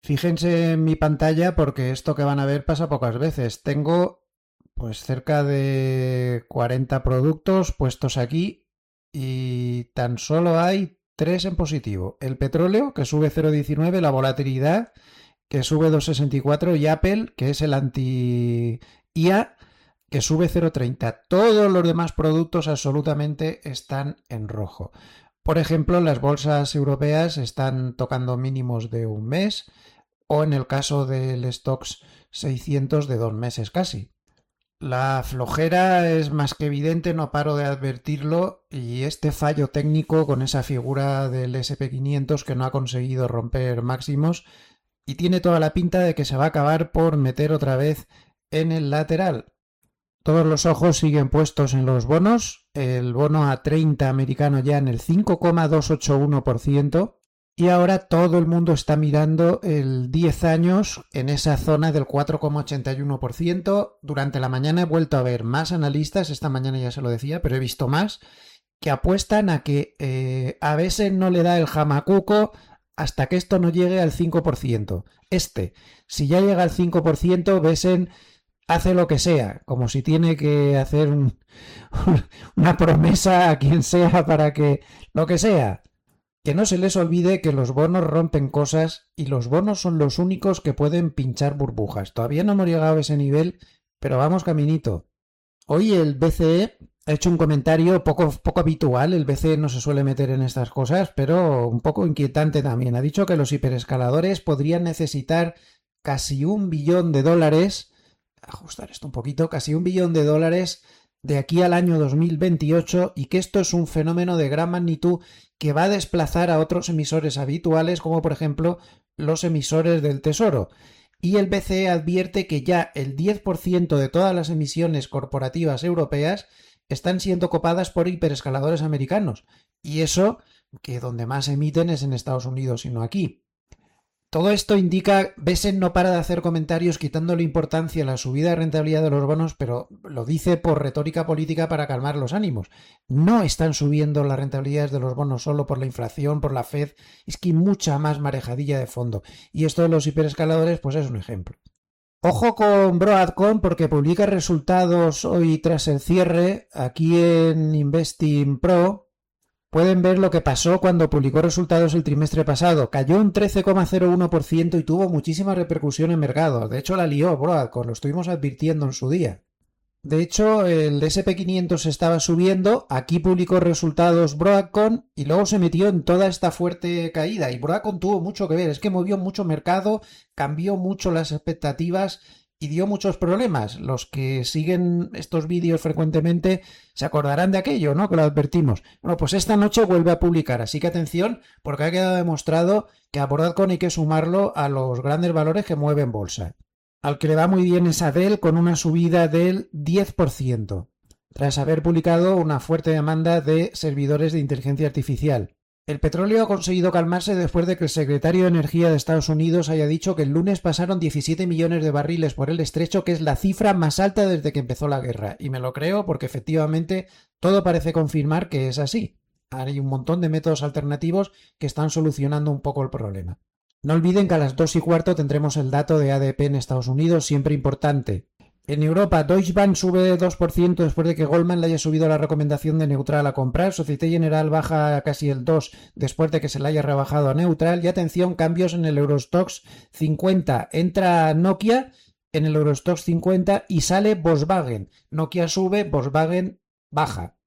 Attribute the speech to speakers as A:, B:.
A: Fíjense en mi pantalla porque esto que van a ver pasa pocas veces. Tengo pues cerca de 40 productos puestos aquí y tan solo hay 3 en positivo. El petróleo, que sube 0,19, la volatilidad, que sube 2,64 y Apple, que es el anti-IA, que sube 0,30. Todos los demás productos absolutamente están en rojo. Por ejemplo, las bolsas europeas están tocando mínimos de un mes o en el caso del Stocks 600 de 2 meses casi. La flojera es más que evidente, no paro de advertirlo, y este fallo técnico con esa figura del SP500 que no ha conseguido romper máximos y tiene toda la pinta de que se va a acabar por meter otra vez en el lateral. Todos los ojos siguen puestos en los bonos, el bono a 30 americano ya en el 5,281%. Y ahora todo el mundo está mirando el 10 años en esa zona del 4,81%. Durante la mañana he vuelto a ver más analistas, esta mañana ya se lo decía, pero he visto más, que apuestan a que a veces no le da el jamacuco hasta que esto no llegue al 5%. Si ya llega al 5%, Besen hace lo que sea, como si tiene que hacer una promesa a quien sea para que lo que sea. Que no se les olvide que los bonos rompen cosas y los bonos son los únicos que pueden pinchar burbujas. Todavía no hemos llegado a ese nivel, pero vamos caminito. Hoy el BCE ha hecho un comentario poco habitual. El BCE no se suele meter en estas cosas, pero un poco inquietante también. Ha dicho que los hiperescaladores podrían necesitar casi $1 billón, ajustar esto un poquito, casi $1 billón de aquí al año 2028, y que esto es un fenómeno de gran magnitud que va a desplazar a otros emisores habituales, como por ejemplo los emisores del Tesoro. Y el BCE advierte que ya el 10% de todas las emisiones corporativas europeas están siendo copadas por hiperescaladores americanos. Y eso, que donde más emiten es en Estados Unidos y no aquí. Todo esto indica, Besen no para de hacer comentarios quitándole importancia a la subida de rentabilidad de los bonos, pero lo dice por retórica política para calmar los ánimos. No están subiendo las rentabilidades de los bonos solo por la inflación, por la Fed, es que hay mucha más marejadilla de fondo. Y esto de los hiperescaladores, pues es un ejemplo. Ojo con Broadcom porque publica resultados hoy tras el cierre aquí en Investing Pro. Pueden ver lo que pasó cuando publicó resultados el trimestre pasado. Cayó un 13,01% y tuvo muchísima repercusión en mercados. De hecho, la lió Broadcom, lo estuvimos advirtiendo en su día. De hecho, el SP500 estaba subiendo, aquí publicó resultados Broadcom y luego se metió en toda esta fuerte caída. Y Broadcom tuvo mucho que ver, es que movió mucho mercado, cambió mucho las expectativas y dio muchos problemas. Los que siguen estos vídeos frecuentemente se acordarán de aquello, ¿no? Que lo advertimos. Bueno, pues esta noche vuelve a publicar, así que atención, porque ha quedado demostrado que a Broadcom hay que sumarlo a los grandes valores que mueven bolsa. Al que le va muy bien es a Dell con una subida del 10%, tras haber publicado una fuerte demanda de servidores de inteligencia artificial. El petróleo ha conseguido calmarse después de que el secretario de Energía de Estados Unidos haya dicho que el lunes pasaron 17 millones de barriles por el estrecho, que es la cifra más alta desde que empezó la guerra. Y me lo creo porque efectivamente todo parece confirmar que es así. Hay un montón de métodos alternativos que están solucionando un poco el problema. No olviden que a las 2:15 tendremos el dato de ADP en Estados Unidos, siempre importante. En Europa, Deutsche Bank sube 2% después de que Goldman le haya subido la recomendación de neutral a comprar. Société Générale baja casi el 2% después de que se la haya rebajado a neutral. Y atención, cambios en el Eurostoxx 50. Entra Nokia en el Eurostoxx 50 y sale Volkswagen. Nokia sube, Volkswagen baja.